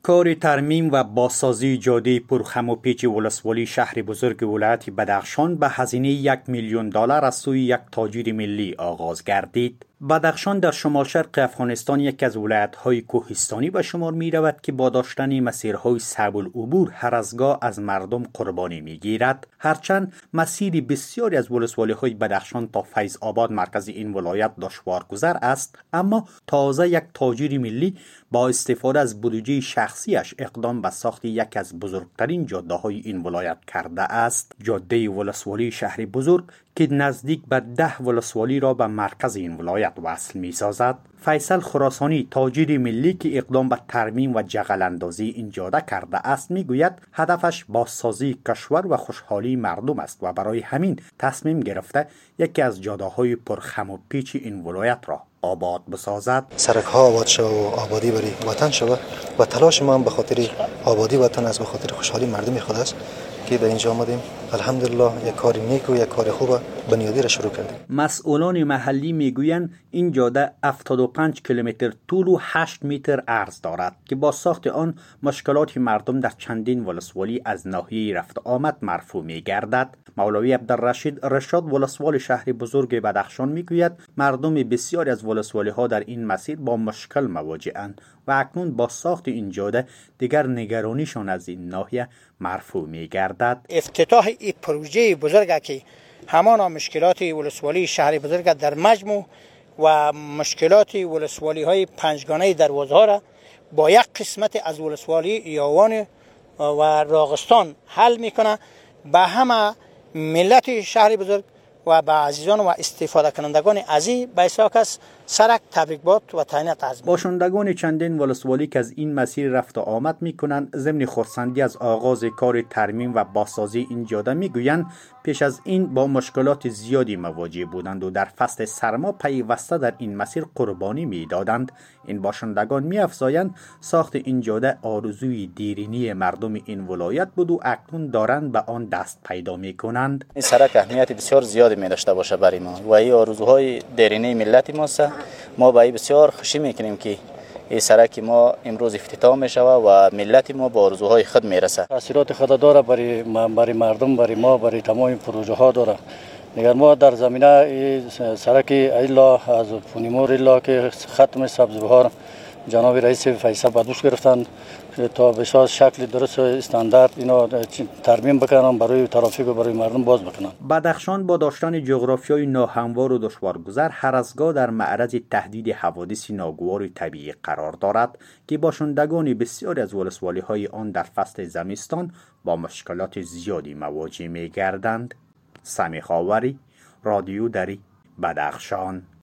کار ترمیم و بازسازی جاده پرخم و پیچ ولسوالی شهر بزرگ ولایت بدخشان به هزینه $1,000,000 از سوی یک تاجر ملی آغاز گردید. بدخشان در شمال شرق افغانستان یکی از ولایت‌های کوهستانی به شمار می رود که با داشتن مسیرهای صعب العبور هر از گاه از مردم قربانی می گیرد. هرچند مسیر بسیاری از ولسوالی‌های بدخشان تا فیض آباد مرکز این ولایت دشوارگذر است، اما تازه یک تاجر ملی با استفاده از بودجه شخصیش اقدام به ساخت یکی از بزرگترین جاده‌های این ولایت کرده است. جاده ولسوالی شهر بزرگ که نزدیک به 10 ولسوالی را به مرکز این ولایت وصل می سازد. فیصل خراسانی تاجر ملی که اقدام به ترمیم و جغل اندازی این جاده کرده است می گوید هدفش بازسازی کشور و خوشحالی مردم است و برای همین تصمیم گرفته یکی از جاده های پرخم و پیچ این ولایت را آباد بسازد. سرک ها آباد شود و آبادی بری وطن شود و تلاش ما هم به خاطر آبادی وطن است، به خاطر خوشحالی مردم خود است که به اینجا آمدیم. الحمدلله یک کار نیک و یک کار خوب بنیادی را شروع کردیم. مسئولان محلی میگویند این جاده 75 کیلومتر طول و 8 متر عرض دارد که با ساخت آن مشکلات مردم در چندین ولسوالی از ناحیه رفت آمد مرفوع میگردد. مولوی عبدالرشید رشاد ولسوال شهر بزرگ بدخشان میگوید مردم بسیاری از ولسوالی ها در این مسیر با مشکل مواجه‌اند و اکنون با ساخت این جاده دیگر نگرانیشان از این ناحیه مرفوع میگردد. افتتاح این پروژه بزرگ که همان مشکلات ولسوالی شهر بزرگ در مجموع و مشکلات ولسوالی های پنجگانه دروازه ها را با یک قسمت از ولسوالی یاوان و راغستان حل میکنه. به همه ملت شهر بزرگ و به عزیزان و استفاده کنندگان عزیز به اساس است سرک تبریکباد و تهنیت عرض. باشندگان چندین ولسوالی که از این مسیر رفت و آمد میکنند ضمن خرسندی از آغاز کار ترمیم و بازسازی این جاده میگویند پیش از این با مشکلات زیادی مواجه بودند و در فصل سرما پیوسته در این مسیر قربانی میدادند. این باشندگان میافزایند ساخت این جاده آرزوی دیرینی مردم این ولایت بود و اکنون دارند به آن دست پیدا میکنند. این سرک اهمیت بسیار زیادی می داشته باشه برای ما و این آرزوهای دیرینه ملت ماست. ما با این بسیار خوشی میکنیم که این سرک ما امروز افتتاح می شود و ملت ما با آرزوهای خود میرسه. تاثیرات خود داره برای مردم، برای ما، برای تمام پروژه ها داره. نگر ما در زمینه سرک ایلا از پونیمور ایلا که ختم سبزبهار جناب رئیس فیصل بدوش گرفتن تا به شکل درست و استاندارد اینا ترمیم بکنن برای ترافیک و برای مردم باز بکنن. بدخشان با داشتن جغرافیای ناهموار و دشوارگذر هر از گاه در معرض تهدید حوادث ناگوار طبیعی قرار دارد که باشندگان بسیاری از ولسوالی‌های آن در فصل زمستان با مشکلات زیادی مواجه می‌گردند. سمیح خاوری، رادیو دری، بدخشان.